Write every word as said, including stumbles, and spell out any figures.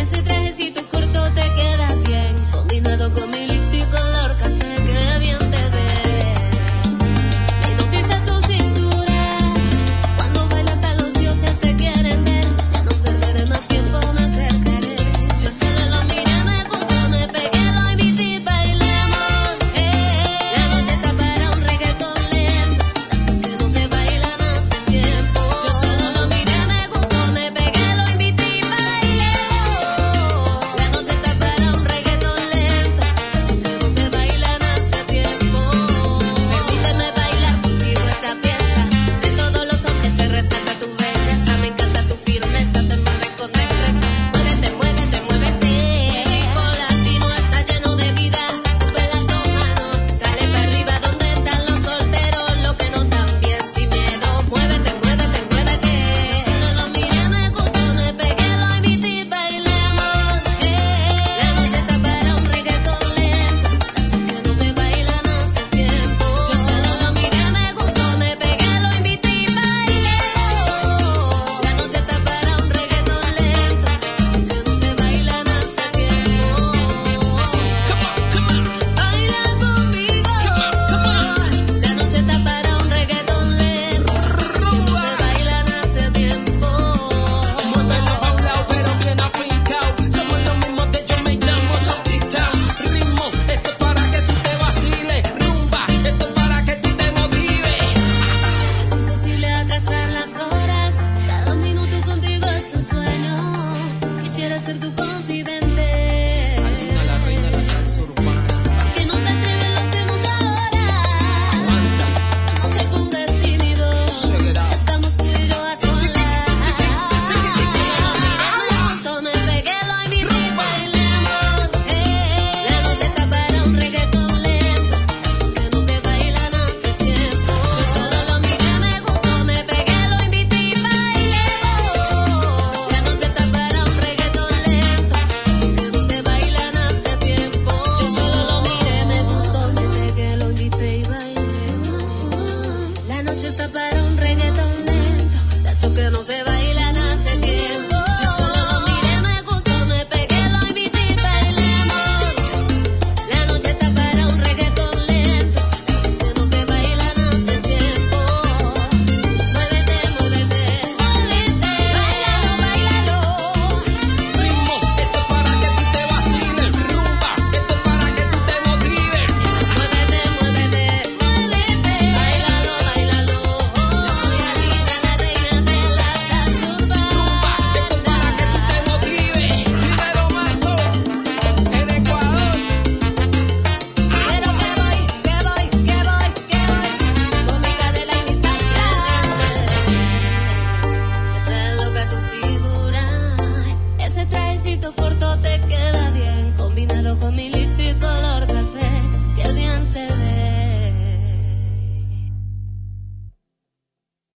ese trajecito corto te queda bien, combinado con mi lipstick color café, que bien te ves. Me hipnotiza tu cintura, cuando bailas a los dioses te quieren ver. Ya no perderé más tiempo, me acercaré. Yo solo lo miré, me gustó, me pegué, lo invité y bailemos. Eh, la noche está para un reggaetón lento, eso que no se bailan hace tiempo. Yo solo lo miré, me gustó, me pegué, lo invité y bailemos. La noche está para un reggaetón lento, eso que no se bailan hace tiempo. Permíteme bailar contigo esta pieza, de todos los hombres se resalta tu belleza. Me encanta tu firmeza, te mueves con destreza. Muévete, muévete, muévete. El rico latino está lleno de vida. Sube las dos manos, dale para arriba donde están los solteros, los que no están bien sin miedo. Muévete, muévete, muévete. Yo solo lo miré, me gustó, me pegué, lo invité y bailemos. Eh, la noche está para un reggaetón lento, eso que no se bailan hace tiempo. Yo solo lo miré, me gustó, me pegué, lo invité y bailemos. La noche está para un reggaetón lento, eso que no se bailan hace tiempo. Baila conmigo. La noche está para un reggaetón lento, eso que no se bailan hace tiempo. Muévelo pa' un lado, pero bien afincao. Somos los mismos, de yo me llamo Shorty Town. Ritmo, esto es para que tú te vaciles. Rumba, esto es para que tú te motives. Es imposible atrasar las horas, cada minuto contigo es un sueño. Quisiera ser tu confidente. Alina, la reina de la salsa urbana. Que no te atreves, lo hacemos ahora. Aguanta, No te pongas tímido, check it out. estamos tú y yo a solas. Mira, me gustó, me pegué, lo invité y bailemos. Eh, la noche está para un reggaetón lento, eso que no se bailan hace tiempo. Yo solo lo miré, me gustó, me pegué, lo invité y bailemos. La noche está para un reggaetón lento, eso que no se bailan hace tiempo. Yo solo lo miré, me gustó, me pegué, lo invité y bailemos. La noche está para un reggaetón lento, de eso que no se bailan hace tiempo. Yo solo lo miré, me gustó, me pegué, lo invité y bailemos. La noche está para un reggaetón lento, de eso que no se bailan hace tiempo. Muévete, muévete, muévete, bailalo, bailalo. Ritmo, esto es para que tú te vaciles. Rumba, esto es para que tú te motives. Muévete, muévete, muévete, bailalo, bailalo. Yo soy Alina, la reina de la salsa Rumba, esto es para que tú te motives. Dímelo, Marco, en Ecuador. Pero que voy, que voy, que voy, que voy, con mi canela y mi salsa. Te trae loca tu figura, ese trajecito corto